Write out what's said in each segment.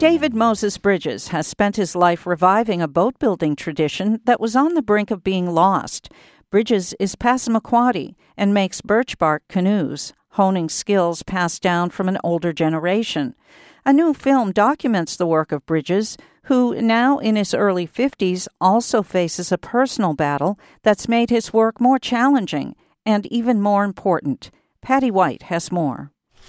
David Moses Bridges has spent his life reviving a boat-building tradition that was on the brink of being lost. Bridges is Passamaquoddy and makes birch bark canoes, honing skills passed down from an older generation. A new film documents the work of Bridges, who, now in his early 50s, also faces a personal battle that's made his work more challenging and even more important. Patty White has more.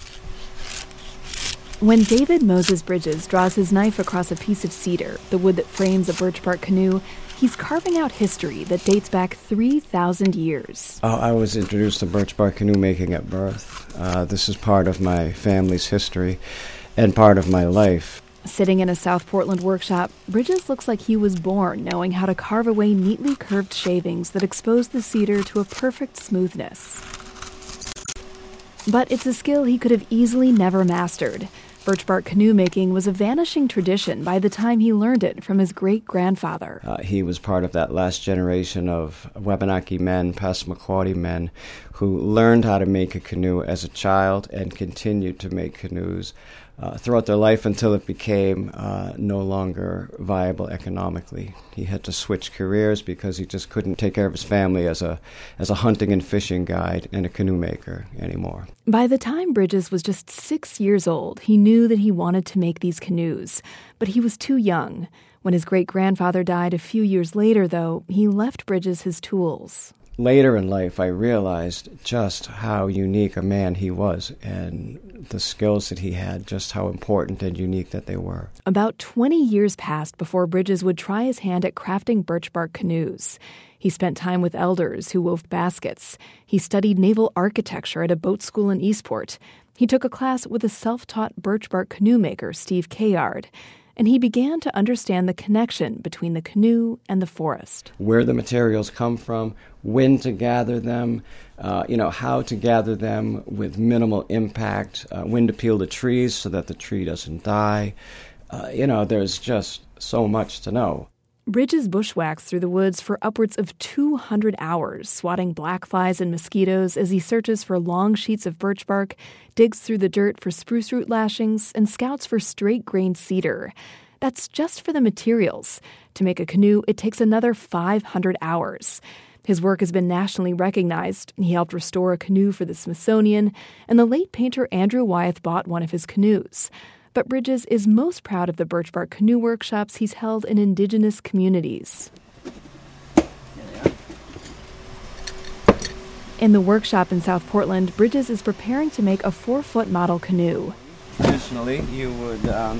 When David Moses Bridges draws his knife across a piece of cedar, the wood that frames a birch bark canoe, he's carving out history that dates back 3,000 years. I was introduced to birch bark canoe making at birth. This is part of my family's history and part of my life. Sitting in a South Portland workshop, Bridges looks like he was born knowing how to carve away neatly curved shavings that expose the cedar to a perfect smoothness. But it's a skill he could have easily never mastered. Birch bark canoe making was a vanishing tradition by the time he learned it from his great-grandfather. He was part of that last generation of Wabanaki men, Passamaquoddy men, who learned how to make a canoe as a child and continued to make canoes throughout their life until it became no longer viable economically. He had to switch careers because he just couldn't take care of his family as a hunting and fishing guide and a canoe maker anymore. By the time Bridges was just 6 years old, he knew that he wanted to make these canoes, but he was too young. When his great-grandfather died a few years later, though, he left Bridges his tools. Later in life, I realized just how unique a man he was and the skills that he had, just how important and unique that they were. About 20 years passed before Bridges would try his hand at crafting birch bark canoes. He spent time with elders who wove baskets. He studied naval architecture at a boat school in Eastport. He took a class with a self-taught birch bark canoe maker, Steve Kayard. And he began to understand the connection between the canoe and the forest. Where the materials come from, when to gather them, how to gather them with minimal impact, when to peel the trees so that the tree doesn't die. There's just so much to know. Bridges bushwhacks through the woods for upwards of 200 hours, swatting black flies and mosquitoes as he searches for long sheets of birch bark, digs through the dirt for spruce root lashings, and scouts for straight-grained cedar. That's just for the materials. To make a canoe, it takes another 500 hours. His work has been nationally recognized. He helped restore a canoe for the Smithsonian, and the late painter Andrew Wyeth bought one of his canoes. But Bridges is most proud of the birch bark canoe workshops he's held in indigenous communities. In the workshop in South Portland, Bridges is preparing to make a 4-foot model canoe. Traditionally, you would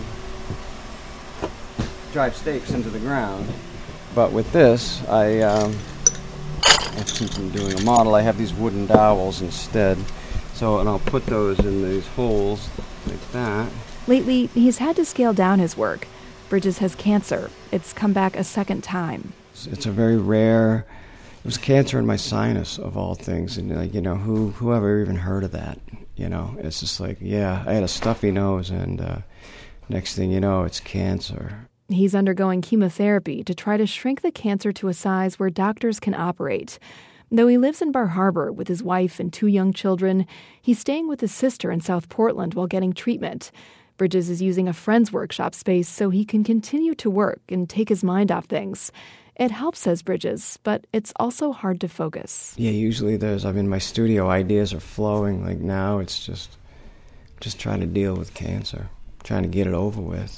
drive stakes into the ground. But with this, I keep from doing a model. I have these wooden dowels instead. And I'll put those in these holes like that. Lately, he's had to scale down his work. Bridges has cancer. It's come back a second time. It's a very rare... It was cancer in my sinus, of all things. And, whoever even heard of that? It's just like, I had a stuffy nose, and next thing you know, it's cancer. He's undergoing chemotherapy to try to shrink the cancer to a size where doctors can operate. Though he lives in Bar Harbor with his wife and 2 young children, he's staying with his sister in South Portland while getting treatment. Bridges is using a friend's workshop space so he can continue to work and take his mind off things. It helps, says Bridges, but it's also hard to focus. Yeah, usually I'm in my studio, ideas are flowing. Like now, it's just trying to deal with cancer, trying to get it over with.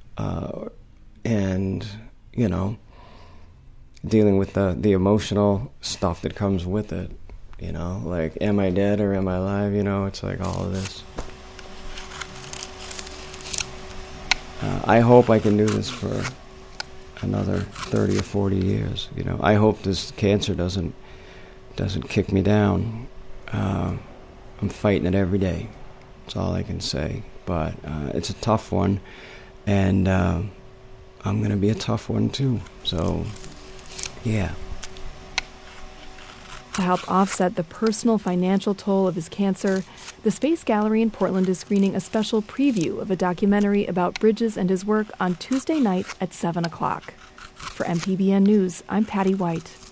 Dealing with the emotional stuff that comes with it. Like, am I dead or am I alive? It's like all of this. I hope I can do this for another 30 or 40 years. I hope this cancer doesn't kick me down. I'm fighting it every day. That's all I can say. But it's a tough one, and I'm going to be a tough one too. So, yeah. To help offset the personal financial toll of his cancer, the Space Gallery in Portland is screening a special preview of a documentary about Bridges and his work on Tuesday night at 7 o'clock. For MPBN News, I'm Patty White.